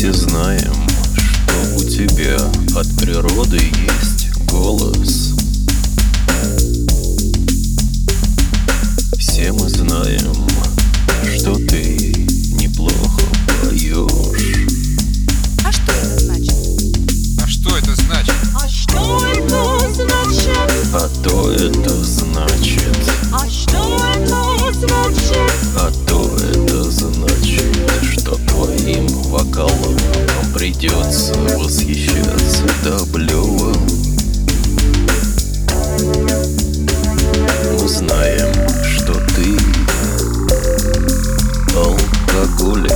все знаем, что у тебя от природы есть голос. Все мы знаем, что ты неплохо поешь. А что это значит? А что это значит? А что это значит? А то это значит. А что это значит? А то это значит, что твоим вокалом нам придется восхищаться до блева. Мы знаем, что ты алкоголик.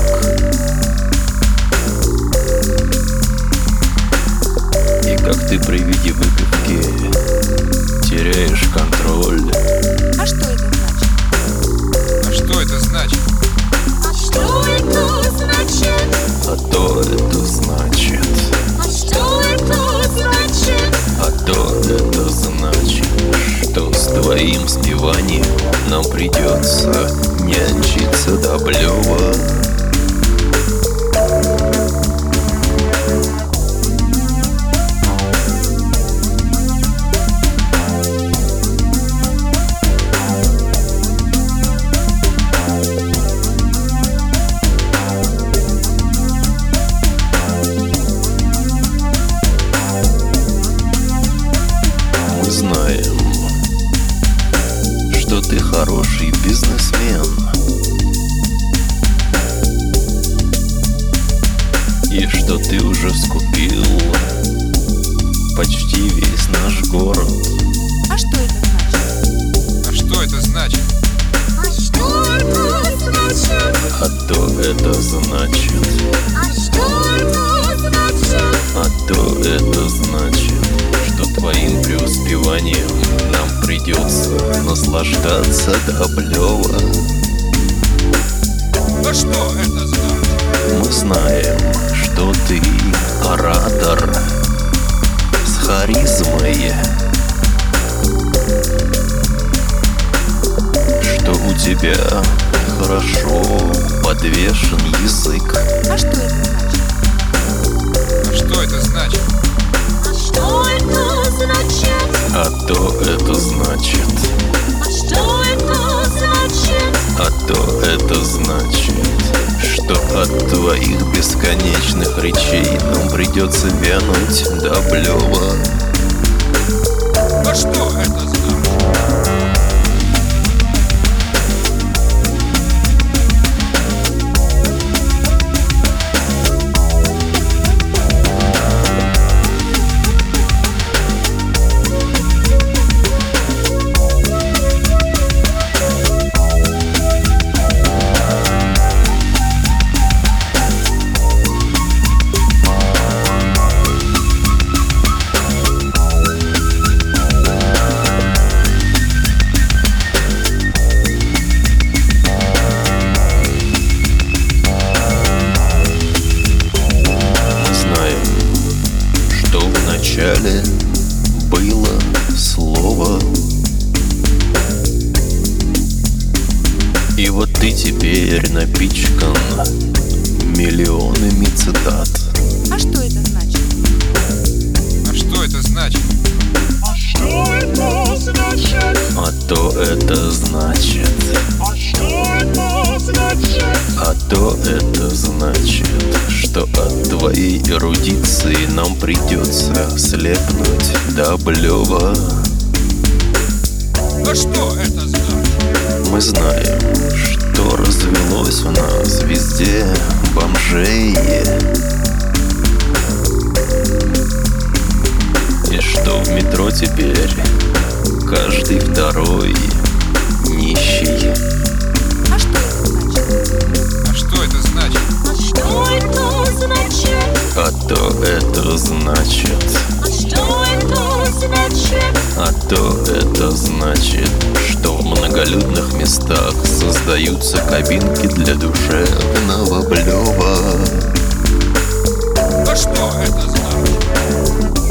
И как ты при виде выпивки теряешь контроль. А что это значит? А что это значит? А что это значит? А то это значит. А что это значит? А то это значит, что с твоим спеванием нам придется нянчиться до блева. Мы знаем, что ты хороший бизнесмен, и что ты уже скупил почти весь наш город. А что это значит? А что это значит? А что это значит? А то это значит. А что это значит? А то это значит, что твоим преуспеванием нам придется наслаждаться до блева. А что это значит? Мы знаем, что ты оратор с харизмой, что у тебя хорошо подвешен язык. А что это значит? А что это значит? А что это значит? А то это значит. А что это значит? А то это значит, что от твоих бесконечных речей нам придется вянуть до блева. А что это значит? Вначале было слово, и вот ты теперь напичкан миллионами цитат. А что это значит? А что это значит? А что это значит? А то это значит. А что это значит? А то это значит, что от твоей эрудиции нам придется слепнуть до блева. А что это значит? Мы знаем, что развелось у нас везде бомжей, и что в метро теперь каждый второй нищий. А что это значит? А что это значит? А что это значит? А то это значит. А что это значит? А то это значит, что в многолюдных местах создаются кабинки для душевного блева. А что это значит?